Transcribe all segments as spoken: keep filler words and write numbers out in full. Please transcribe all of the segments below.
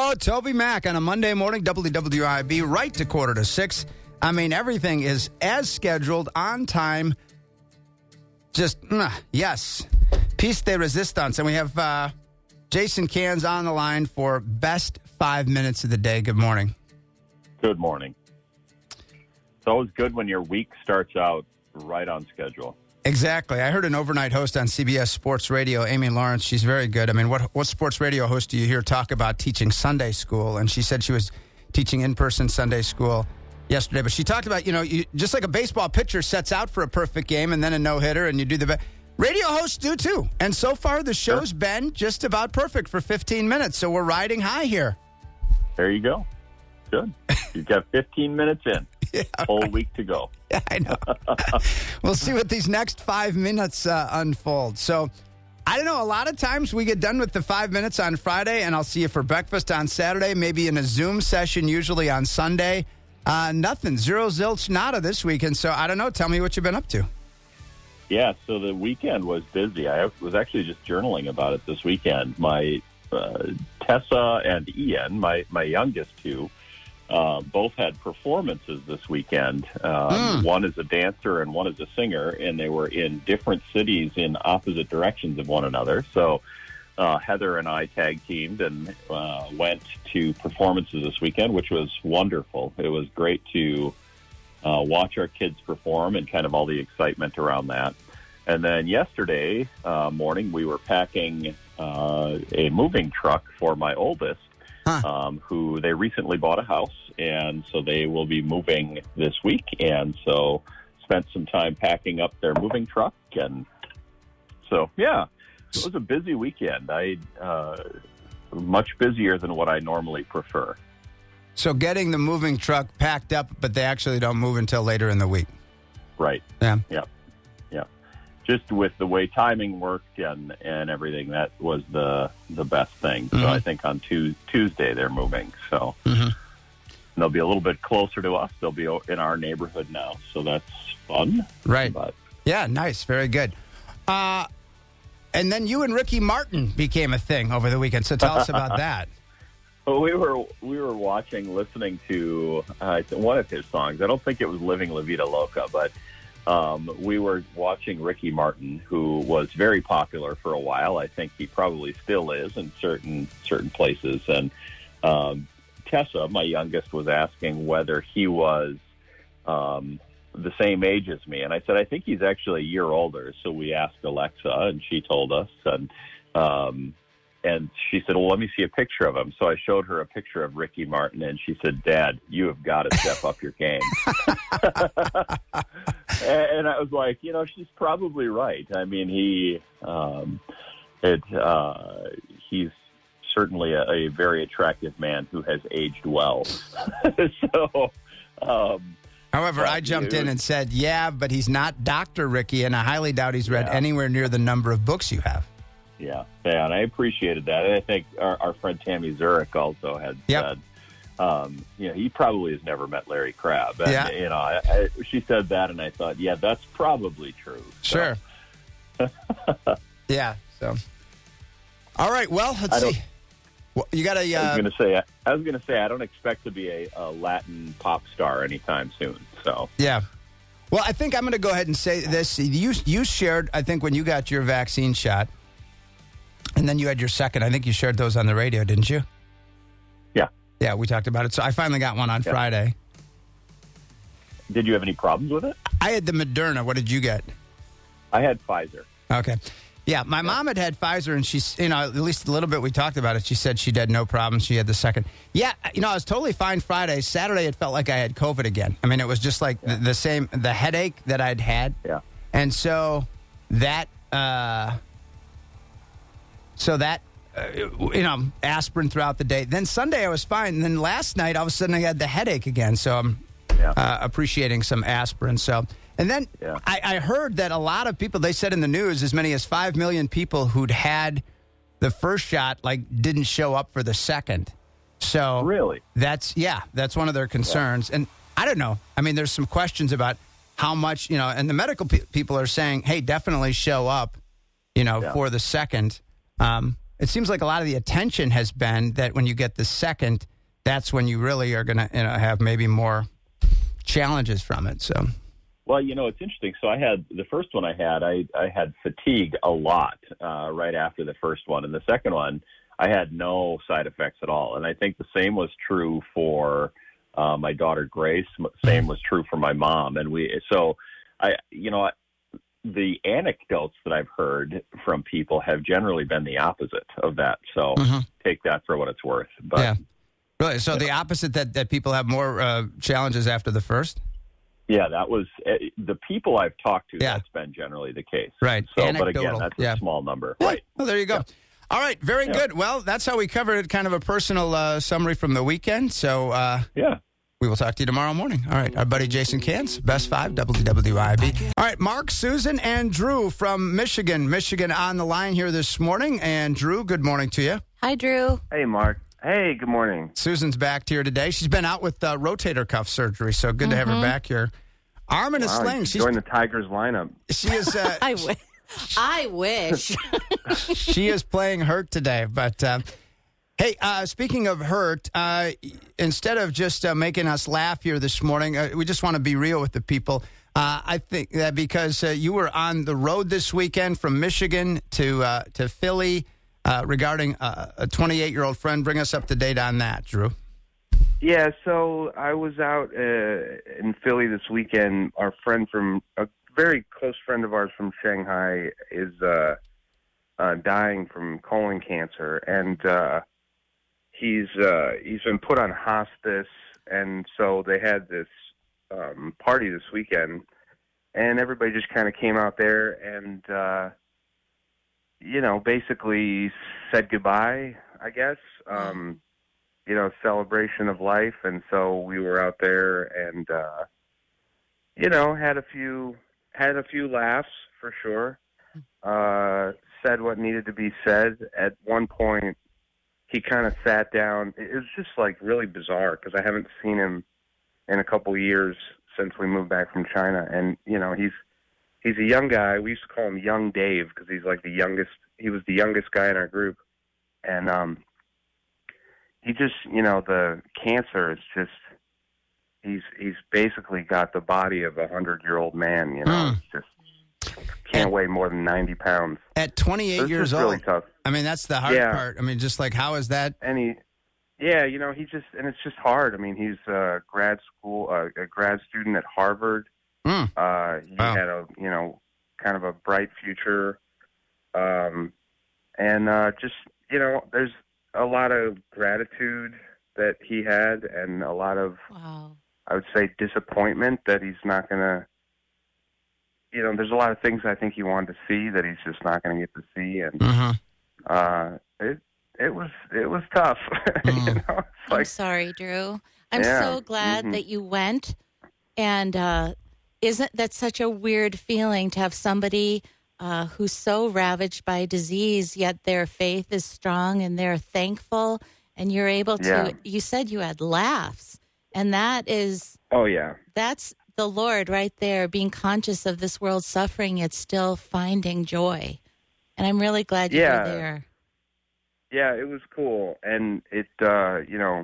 Oh, Toby Mack on a Monday morning, W W I B, right to quarter to six. I mean, everything is as scheduled, on time. Just, mm, yes. Piece de resistance. And we have uh, Jason Cans on the line for best five minutes of the day. Good morning. Good morning. It's always good when your week starts out right on schedule. Exactly. I heard an overnight host on C B S Sports Radio, Amy Lawrence. She's very good. I mean, what what sports radio host do you hear talk about teaching Sunday school? And she said she was teaching in-person Sunday school yesterday. But she talked about, you know, you, just like a baseball pitcher sets out for a perfect game and then a no-hitter and you do the best. Radio hosts do, too. And so far, the show's sure. been just about perfect for fifteen minutes. So we're riding high here. There you go. Good. You've got fifteen minutes in. Yeah, whole right. week to go. Yeah, I know. We'll see what these next five minutes uh, unfold. So, I don't know. A lot of times we get done with the five minutes on Friday, and I'll see you for breakfast on Saturday, maybe in a Zoom session, usually on Sunday. Uh, nothing. Zero, zilch, nada this weekend. So, I don't know. Tell me what you've been up to. Yeah, so the weekend was busy. I was actually just journaling about it this weekend. My uh, Tessa and Ian, my, my youngest two, Uh, both had performances this weekend. Um, mm. One is a dancer and one is a singer, and they were in different cities in opposite directions of one another. So uh, Heather and I tag teamed and uh, went to performances this weekend, which was wonderful. It was great to uh, watch our kids perform and kind of all the excitement around that. And then yesterday uh, morning, we were packing uh, a moving truck for my oldest. Huh. Um, who they recently bought a house, and so they will be moving this week. And so spent some time packing up their moving truck. And so, yeah, it was a busy weekend. I uh, much busier than what I normally prefer. So getting the moving truck packed up, but they actually don't move until later in the week. Right. Yeah. Yeah. Yeah. Just with the way timing worked and, and everything, that was the the best thing. So mm-hmm. I think on tu- Tuesday they're moving. So mm-hmm. they'll be a little bit closer to us. They'll be in our neighborhood now. So that's fun. Right. But, yeah, nice. Very good. Uh, and then you and Ricky Martin became a thing over the weekend. So tell us about that. Well, we were we were watching, listening to uh, one of his songs. I don't think it was Living La Vida Loca, but Um, we were watching Ricky Martin, who was very popular for a while. I think he probably still is in certain certain places. And um, Tessa, my youngest, was asking whether he was um, the same age as me. And I said, I think he's actually a year older. So we asked Alexa, and she told us. And um, and she said, well, let me see a picture of him. So I showed her a picture of Ricky Martin, and she said, Dad, you have got to step up your game. And I was like, you know, she's probably right. I mean, he, um, it, uh, he's certainly a, a very attractive man who has aged well. so, um, however, I jumped in and said, yeah, but he's not Doctor Ricky, and I highly doubt he's read yeah. anywhere near the number of books you have. Yeah, yeah, and I appreciated that. And I think our, our friend Tammy Zurich also had yep. said, Um, you know, he probably has never met Larry Crabb. And, yeah. you know, I, I, she said that, and I thought, yeah, that's probably true. So. Sure. yeah. So, all right. Well, let's see. Well, you got a. Uh, I was going to say. I was going to say. I don't expect to be a, a Latin pop star anytime soon. So. Yeah. Well, I think I'm going to go ahead and say this. You you shared, I think, when you got your vaccine shot, and then you had your second. I think you shared those on the radio, didn't you? Yeah. Yeah, we talked about it. So I finally got one on yeah. Friday. Did you have any problems with it? I had the Moderna. What did you get? I had Pfizer. Okay. Yeah, my yeah. mom had had Pfizer, and she's, you know, at least a little bit we talked about it. She said she had no problems. She had the second. Yeah, you know, I was totally fine Friday. Saturday, it felt like I had COVID again. I mean, it was just like yeah. the, the same, the headache that I'd had. Yeah. And so that, uh, so that, Uh, you know, aspirin throughout the day. Then Sunday I was fine. And then last night all of a sudden I had the headache again. So I'm yeah. uh, appreciating some aspirin. So, and then yeah. I, I heard that a lot of people, they said in the news, as many as five million people who'd had the first shot, like, didn't show up for the second. So really, that's, yeah, that's one of their concerns. Yeah. And I don't know. I mean, there's some questions about how much, you know, and the medical pe- people are saying, hey, definitely show up, you know, yeah. for the second. Um, it seems like a lot of the attention has been that when you get the second, that's when you really are going to you know, have maybe more challenges from it. So, well, you know, it's interesting. So I had the first one I had, I, I had fatigue a lot uh, right after the first one. And the second one, I had no side effects at all. And I think the same was true for uh, my daughter, Grace. Same was true for my mom. And we, so I, you know, the anecdotes that I've heard from people have generally been the opposite of that. So mm-hmm. take that for what it's worth. But yeah. Really? So yeah. the opposite, that, that people have more uh, challenges after the first? Yeah, that was uh, the people I've talked to. Yeah. That's been generally the case. Right. So, Anecdotal. but again, that's yeah. a small number. Yeah. Right. Well, there you go. Yeah. All right. Very yeah. good. Well, that's how we covered it. Kind of a personal uh, summary from the weekend. So, uh, yeah. we will talk to you tomorrow morning. All right. Our buddy Jason Cans, Best Five, W W I B. All right. Mark, Susan, and Drew from Michigan. Michigan on the line here this morning. And Drew, good morning to you. Hi, Drew. Hey, Mark. Hey, good morning. Susan's back here today. She's been out with uh, rotator cuff surgery, so good mm-hmm. to have her back here. Arm in a wow, sling. She's joined the Tigers lineup. She is. Uh, I wish. I wish. She is playing hurt today, but. Uh, Hey, uh, speaking of hurt, uh, instead of just uh, making us laugh here this morning, uh, we just want to be real with the people. Uh, I think that because uh, you were on the road this weekend from Michigan to uh, to Philly uh, regarding uh, a twenty-eight-year-old friend. Bring us up to date on that, Drew. Yeah, so I was out uh, in Philly this weekend. Our friend from, a very close friend of ours from Shanghai is uh, uh, dying from colon cancer, and uh He's uh, he's been put on hospice, and so they had this um, party this weekend, and everybody just kind of came out there and, uh, you know, basically said goodbye, I guess, um, you know, celebration of life, and so we were out there and, uh, you know, had a few had a few laughs for sure, uh, said what needed to be said. At one point, he kind of sat down. It was just like really bizarre because I haven't seen him in a couple of years since we moved back from China. And, you know, he's he's a young guy. We used to call him Young Dave because he's like the youngest. He was the youngest guy in our group. And um, he just, you know, the cancer is just, he's he's basically got the body of a hundred-year-old man, you know. Mm. It's just can't weigh more than ninety pounds. At twenty-eight so it's years just old. Really tough. I mean, that's the hard yeah. part. I mean, just like, how is that? And he, yeah, you know, he just, and it's just hard. I mean, he's a grad school, uh, a grad student at Harvard. Mm. Uh, he wow. had a, you know, kind of a bright future. Um, and uh, just, you know, there's a lot of gratitude that he had and a lot of, wow. I would say, disappointment that he's not going to, you know, there's a lot of things I think he wanted to see that he's just not going to get to see. And, mm-hmm. Uh, it it was it was tough. Mm. you know? It's I'm like, sorry, Drew. I'm yeah. so glad mm-hmm. that you went. And uh, isn't that such a weird feeling to have somebody uh, who's so ravaged by disease, yet their faith is strong and they're thankful, and you're able to. Yeah. You said you had laughs, and that is. Oh yeah. That's the Lord right there, being conscious of this world's suffering, yet still finding joy. And I'm really glad you yeah. were there. Yeah, it was cool. And it, uh, you know,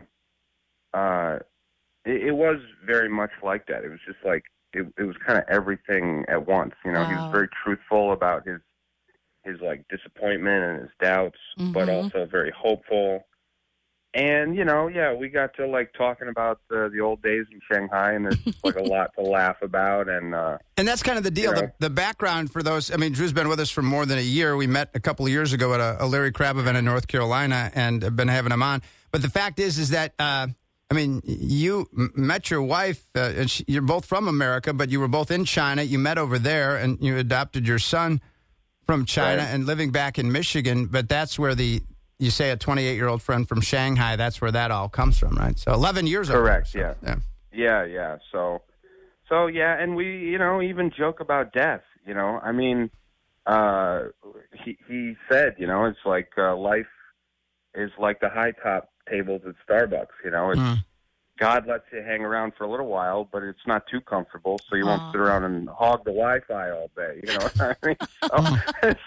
uh, it, it was very much like that. It was just like, it, it was kind of everything at once. You know, wow. he was very truthful about his, his like disappointment and his doubts, mm-hmm. but also very hopeful. And, you know, yeah, we got to, like, talking about the, the old days in Shanghai, and there's, like, a lot to laugh about. And uh, and that's kind of the deal. You know. The, the background for those, I mean, Drew's been with us for more than a year. We met a couple of years ago at a, a Larry Crabb event in North Carolina and have been having him on. But the fact is, is that, uh, I mean, you m- met your wife, uh, and she, you're both from America, but you were both in China. You met over there, and you adopted your son from China right. and living back in Michigan. But that's where the... You say a twenty-eight-year-old friend from Shanghai, that's where that all comes from, right? So eleven years ago. Correct, so, yeah. yeah. Yeah, yeah. So, so yeah, and we, you know, even joke about death, you know. I mean, uh, he, he said, you know, it's like uh, life is like the high top tables at Starbucks, you know. It's, mm. God lets you hang around for a little while, but it's not too comfortable, so you Aww. won't sit around and hog the Wi-Fi all day, you know what I mean? So, it's,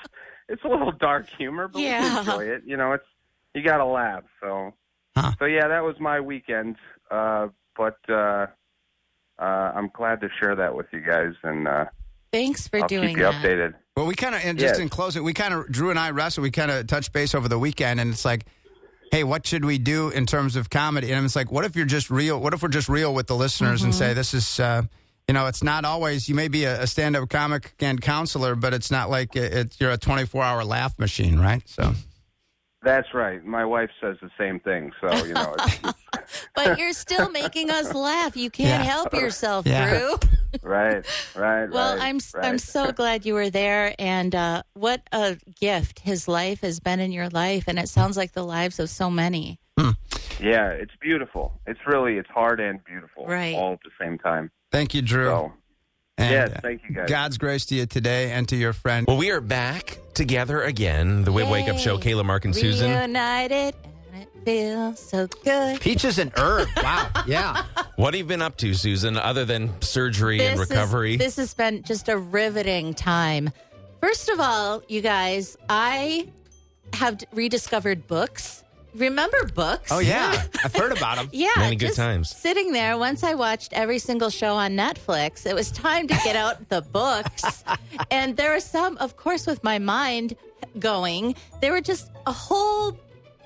it's a little dark humor, but Yeah. we enjoy it. You know, it's you got to laugh. So, Huh. so yeah, that was my weekend. Uh, but uh, uh, I'm glad to share that with you guys, and uh, Thanks for I'll doing keep you that. updated. Well, we kind of, and just Yes. in closing, we kind of, Drew and I wrestled, we kind of touched base over the weekend, and it's like, hey, what should we do in terms of comedy? And it's like, what if you're just real? What if we're just real with the listeners Mm-hmm. and say, this is, uh, you know, it's not always, you may be a, a stand-up comic and counselor, but it's not like it, it's, you're a twenty-four hour laugh machine, right? So. That's right. My wife says the same thing. So, you know, it's, But you're still making us laugh. You can't Yeah. help yourself, Yeah. Drew. right, right, Well, right. I'm right. I'm so glad you were there, and uh, what a gift his life has been in your life, and it sounds like the lives of so many. Yeah, it's beautiful. It's really, it's hard and beautiful, Right. all at the same time. Thank you, Drew. So, And, yes, uh, thank you, guys. God's grace to you today and to your friend. Well, we are back together again. The Wib Wake Up Show, Yay. Kayla, Mark, and Susan. Reunited, and it feels so good. Peaches and herb. Wow. Yeah. What have you been up to, Susan, other than surgery and This is- recovery? this has been just a riveting time. First of all, you guys, I have rediscovered books. Remember books? Oh, yeah. I've heard about them. Yeah, Many good just times. Sitting there, once I watched every single show on Netflix, it was time to get out the books. And there are some, of course, with my mind going, there were just a whole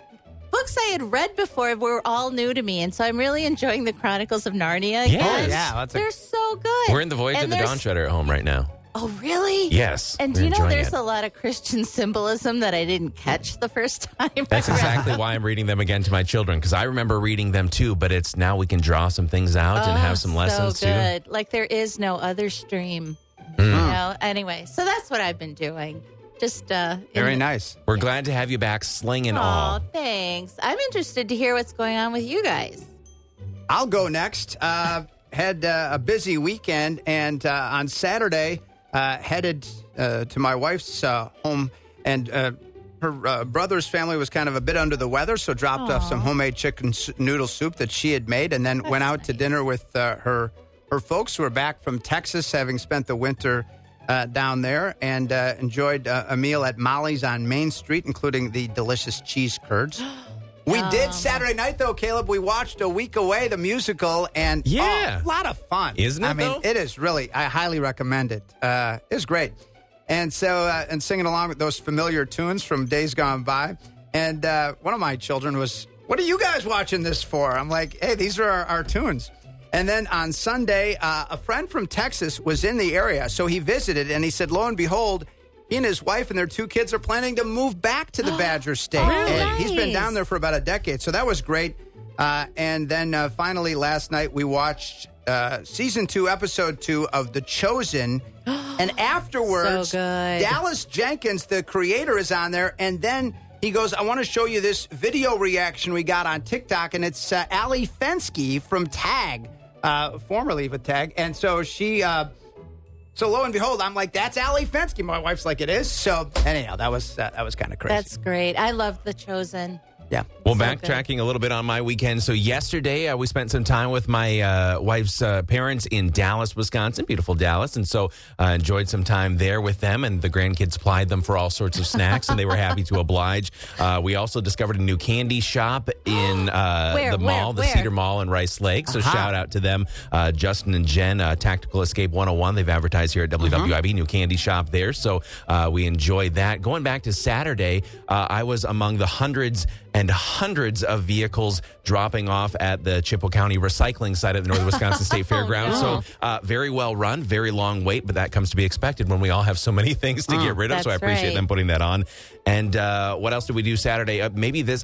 books I had read before were all new to me. And so I'm really enjoying the Chronicles of Narnia again. Yes. Oh, yeah, that's a- They're so good. We're in the Voyage And of the there's- Dawn Treader at home right now. Oh, really? Yes. And we're do you know enjoying there's it. a lot of Christian symbolism that I didn't catch the first time? That's I read exactly why I'm reading them again to my children, because I remember reading them too, but it's now we can draw some things out and have some Oh, lessons so too. good. Like there is no other stream. Mm. You know. Anyway, so that's what I've been doing. Just uh, in Very the- nice. We're glad to have you back, slinging Aw, all. thanks. I'm interested to hear what's going on with you guys. I'll go next. Uh, had uh, a busy weekend, and uh, on Saturday, uh, headed uh, to my wife's uh, home, and uh, her uh, brother's family was kind of a bit under the weather, so dropped off some homemade chicken s- noodle soup that she had made, and then went out to nice. dinner with uh, her her folks who are back from Texas, having spent the winter uh, down there, and uh, enjoyed uh, a meal at Molly's on Main Street, including the delicious cheese curds. We did Saturday night, though, Caleb. We watched A Week Away, the musical, and Yeah. oh, a lot of fun. Isn't it, I mean, though? it is really. I highly recommend it. Uh, it was great. And so, uh, and singing along with those familiar tunes from days gone by. And uh, one of my children was, "What are you guys watching this for?" I'm like, "Hey, these are our, our tunes." And then on Sunday, uh, a friend from Texas was in the area, so he visited, and he said, lo and behold, he and his wife and their two kids are planning to move back to the Badger State. Really? And he's been Nice. down there for about a decade, so that was great. Uh, and then uh, finally, last night, we watched uh, season two, episode two of The Chosen. And afterwards, So good. Dallas Jenkins, the creator, is on there. And then he goes, I want to show you this video reaction we got on TikTok. And it's uh, Ali Fensky from Tag, uh, formerly with Tag. And so she... Uh, So lo and behold, I'm like, that's Ali Fensky. My wife's like, it is. So anyhow, that was uh, that was kind of crazy. That's great. I love The Chosen. yeah. Well, So backtracking a little bit on my weekend. So yesterday, uh, we spent some time with my uh, wife's uh, parents in Dallas, Wisconsin, beautiful Dallas, and so uh, enjoyed some time there with them. And the grandkids plied them for all sorts of snacks, and they were happy to oblige. Uh, we also discovered a new candy shop in uh, Where, the mall, where, the where? Cedar Mall in Rice Lake. So Uh-huh. shout out to them, uh, Justin and Jen, uh, Tactical Escape one oh one. They've advertised here at W W I B, new candy shop there. So uh, we enjoyed that. Going back to Saturday, uh, I was among the hundreds and hundreds of vehicles dropping off at the Chippewa County recycling site at the Northern Wisconsin State Fairgrounds. no. So uh, very well run, very long wait, but that comes to be expected when we all have so many things to get rid of. So I That's appreciate right. them putting that on. And uh, what else did we do Saturday? Uh, maybe this...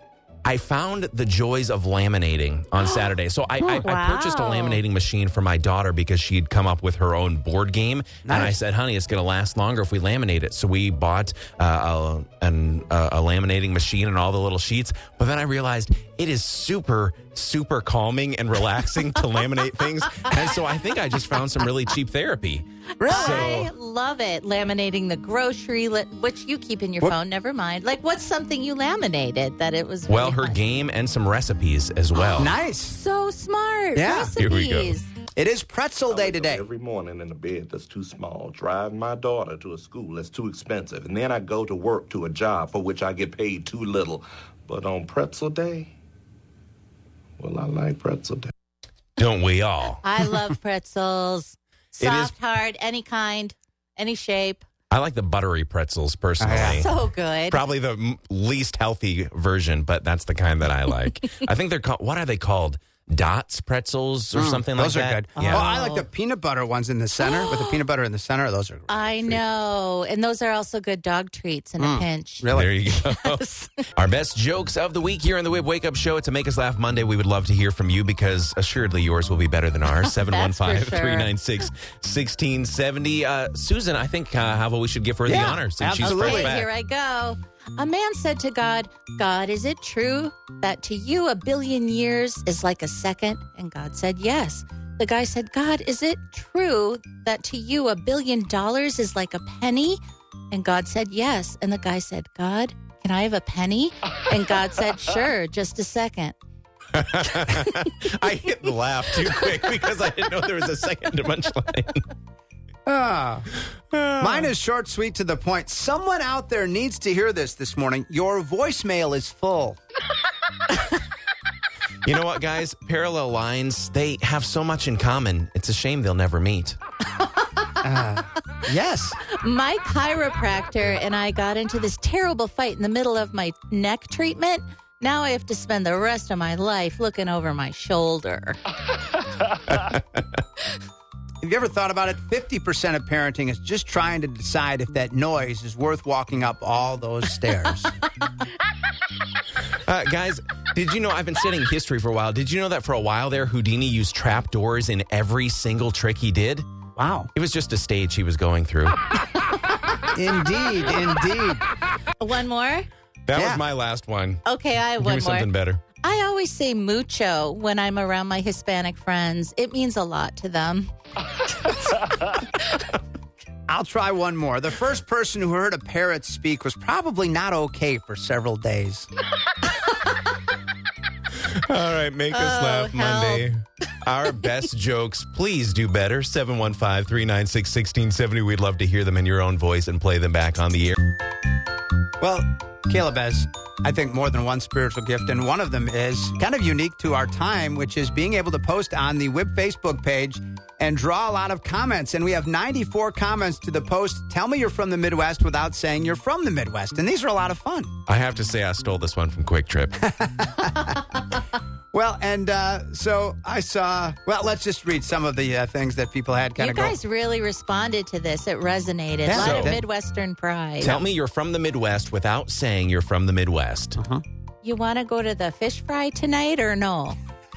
I found the joys of laminating on Saturday. So I, I, I purchased a Wow. laminating machine for my daughter because she'd come up with her own board game. And I Nice. said, honey, it's going to last longer if we laminate it. So we bought uh, a, an, uh, a laminating machine and all the little sheets. But then I realized it is super, super calming and relaxing to laminate things. And so I think I just found some really cheap therapy. I love it. Laminating the grocery, li- which you keep in your What- phone. Never mind. Like, what's something you laminated that it was? Well, really her fun? game and some recipes as well. Nice. So smart. Yeah. Recipes. Here we go. It is pretzel day I wake up today. every morning in a bed that's too small, driving my daughter to a school that's too expensive, and then I go to work to a job for which I get paid too little. But on pretzel day, well, I like pretzel day. Don't we all? I love pretzels. It is- Soft, hard, any kind, any shape. I like the buttery pretzels personally. Oh, yeah. So good. Probably the m- least healthy version, but that's the kind that I like. I think they're called, what are they called? Dots pretzels or Mm, something those like are that? good. Yeah. Well, I like the peanut butter ones in the center with the peanut butter in the center. Those are I know. And those are also good dog treats in a pinch. really. There you go. Our best jokes of the week here on the Wib Wake Up Show. It's a Make Us Laugh Monday. We would love to hear from you because assuredly yours will be better than ours. seven one five, three nine six, one six seven zero. Uh, Susan, I think, uh, how about we should give her the Yeah, honor since she's absolutely. first Okay, back. here I go. A man said to God, God, is it true that to you a billion years is like a second? And God said, yes. The guy said, God, is it true that to you a billion dollars is like a penny? And God said, yes. And the guy said, God, can I have a penny? And God said, sure, just a second. I hit the laugh too quick because I didn't know there was a second to punchline. Ah. Mine is short, sweet, to the point. Someone out there needs to hear this this morning. Your voicemail is full. You know what, guys? Parallel lines, they have so much in common. It's a shame they'll never meet. Uh, yes. My chiropractor and I got into this terrible fight in the middle of my neck treatment. Now I have to spend the rest of my life looking over my shoulder. Have you ever thought about it? fifty percent of parenting is just trying to decide if that noise is worth walking up all those stairs. Uh, guys, did you know I've been studying history for a while? Did you know that for a while there, Houdini used trapdoors in every single trick he did? Wow. It was just a stage he was going through. Indeed, indeed. One more? That Yeah. was my last one. Okay, I have Give one me more. something better. I always say mucho when I'm around my Hispanic friends. It means a lot to them. I'll try one more. The first person who heard a parrot speak was probably not okay for several days. All right, make us Oh, laugh help. Monday. Our best jokes, please do better. seven one five, three nine six, one six seven zero. We'd love to hear them in your own voice and play them back on the air. Well, Caleb has, I think, more than one spiritual gift, and one of them is kind of unique to our time, which is being able to post on the W I B Facebook page and draw a lot of comments. And we have ninety-four comments to the post. Tell me you're from the Midwest without saying you're from the Midwest. And these are a lot of fun. I have to say I stole this one from Quick Trip. Well, and uh, so I saw, well, let's just read some of the uh, things that people had kind You of go. guys really responded to this. It resonated. Yeah. a lot So- of Midwestern pride. Tell me you're from the Midwest without saying you're from the Midwest. You want to go to the fish fry tonight or no?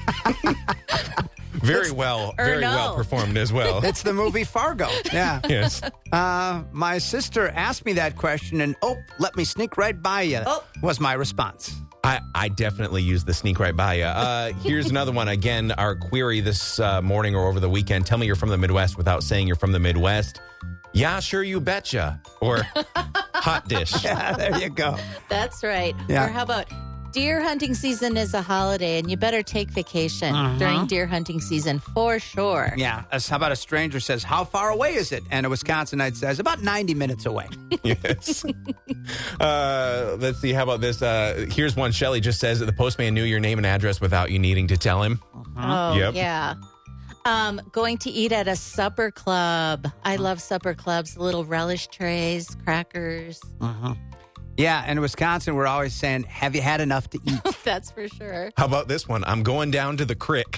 Very well, or very no. well performed as well. It's the movie Fargo. Yeah. Yes. Uh, my sister asked me that question, and oh, let me sneak right by you, Oh. was my response. I, I definitely use the sneak right by you. Uh, here's another one. Again, our query this uh, morning or over the weekend. Tell me you're from the Midwest without saying you're from the Midwest. Yeah, sure, you betcha. Or hot dish. Yeah, there you go. That's right. Yeah. Or how about deer hunting season is a holiday and you better take vacation Uh-huh. during deer hunting season for sure. Yeah. As, how about a stranger says, how far away is it? And a Wisconsinite says, about ninety minutes away. Yes. Uh, let's see. How about this? Uh, here's one. Shelley just says that the postman knew your name and address without you needing to tell him. Oh, Yep. yeah. Um, going to eat at a supper club. I love supper clubs, little relish trays, crackers. Uh-huh. Yeah, in Wisconsin, we're always saying, have you had enough to eat? That's for sure. How about this one? I'm going down to the crick.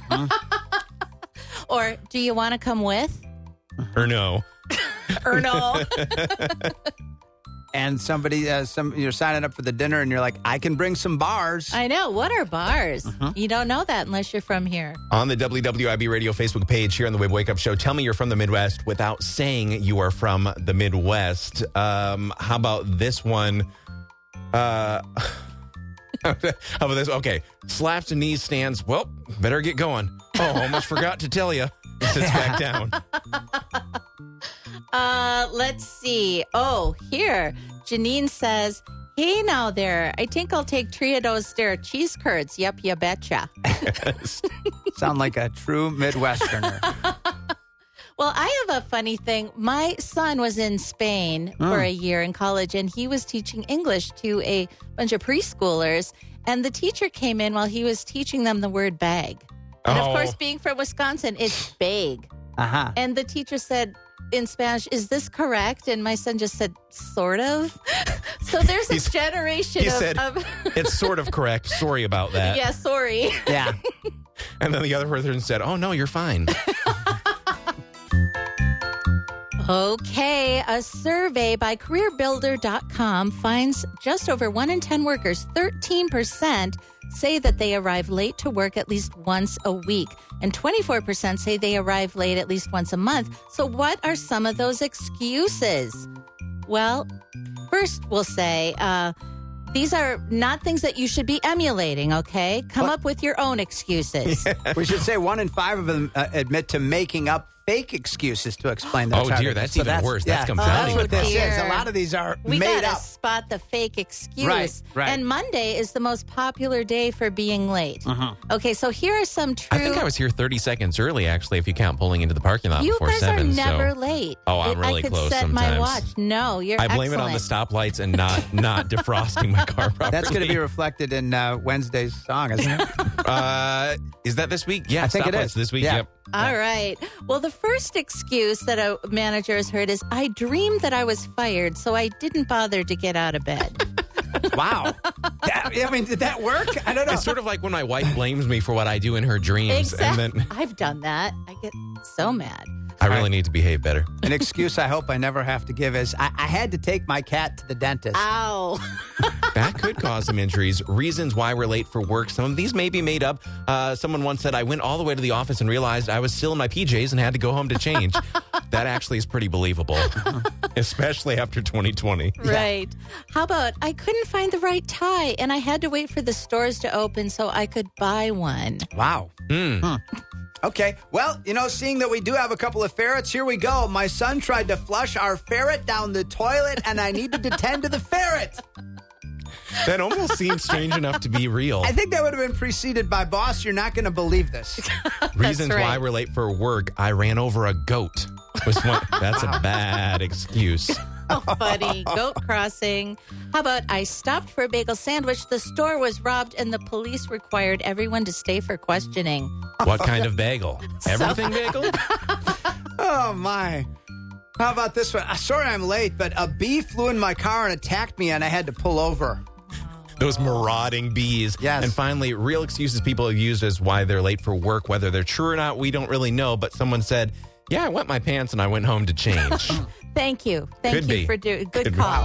Or do you want to come with? Or no. Or no? And somebody, uh, some you're signing up for the dinner, and you're like, I can bring some bars. I know. What are bars? Uh-huh. You don't know that unless you're from here. On the W W I B Radio Facebook page here on the Wib Wake Up Show, tell me you're from the Midwest without saying you are from the Midwest. Um, how about this one? Uh, how about this? Okay. Slaps and knees stands. Well, better get going. Oh, almost forgot to tell you. Sits back down. Uh, let's see. Oh, here. Janine says, hey now there. I think I'll take three of those there cheese curds. Yep, you betcha. Yes. Sound like a true Midwesterner. Well, I have a funny thing. My son was in Spain Mm. for a year in college, and he was teaching English to a bunch of preschoolers. And the teacher came in while he was teaching them the word bag. And of Oh. course, being from Wisconsin, it's bag. Uh-huh. And the teacher said in Spanish, "Is this correct?" And my son just said, "Sort of." So there's a He's- generation he of, said- of It's sort of correct. Sorry about that. yeah, sorry. Yeah. And then the other person said, oh, no, you're fine. Okay, a survey by career builder dot com finds just over one in ten workers, thirteen percent, say that they arrive late to work at least once a week, and twenty-four percent say they arrive late at least once a month. So what are some of those excuses? Well, first we'll say uh, these are not things that you should be emulating, okay? Come What? up with your own excuses. We should say one in five of them uh, admit to making up fake excuses to explain their Oh, dear, tardiness. that's even worse. That's yeah, confounding. That's what this dear. is. A lot of these are We made gotta up. spot the fake excuse. Right, right. And Monday is the most popular day for being late. Okay, so here are some true. I think I was here thirty seconds early, actually, if you count pulling into the parking lot You before guys seven. are never so. late. Oh, I'm It- really I could close set my sometimes. watch. No, you're I blame it on the excellent. stoplights and not not defrosting my car properly. That's going to be reflected in uh, Wednesday's song, isn't it? Uh, is that this week? Yeah, I think it stoplights is. this week. Yeah. Yep. All right. Well, the first excuse that a manager has heard is, "I dreamed that I was fired, so I didn't bother to get out of bed." Wow. That- I mean, did that work? I don't know. It's sort of like when my wife blames me for what I do in her dreams, Exactly. and then I've done that. I get so mad. I really need to behave better. An excuse I hope I never have to give is I, I had to take my cat to the dentist. Ow. That could cause some injuries. Reasons why we're late for work. Some of these may be made up. Uh, someone once said, I went all the way to the office and realized I was still in my P Js and had to go home to change. That actually is pretty believable, especially after twenty twenty. Right. How about, I couldn't find the right tie and I had to wait for the stores to open so I could buy one. Wow. Hmm. Hmm. Okay. Well, you know, seeing that we do have a couple of ferrets, here we go. My son tried to flush our ferret down the toilet, and I needed to tend to the ferret. That almost seems strange enough to be real. I think that would have been preceded by, boss, you're not going to believe this. Reasons right. why we're late for work. I ran over a goat. Was one, that's a bad excuse. Oh, funny. Goat crossing. How about, I stopped for a bagel sandwich, the store was robbed, and the police required everyone to stay for questioning. What kind of bagel? Everything bagel? Oh, my. How about this one? Uh, Sorry I'm late, but a bee flew in my car and attacked me, and I had to pull over. Those marauding bees. Yes. And finally, real excuses people have used as why they're late for work. Whether they're true or not, we don't really know. But someone said, yeah, I wet my pants and I went home to change. Thank you. Thank Could you be. for doing good Could be. call.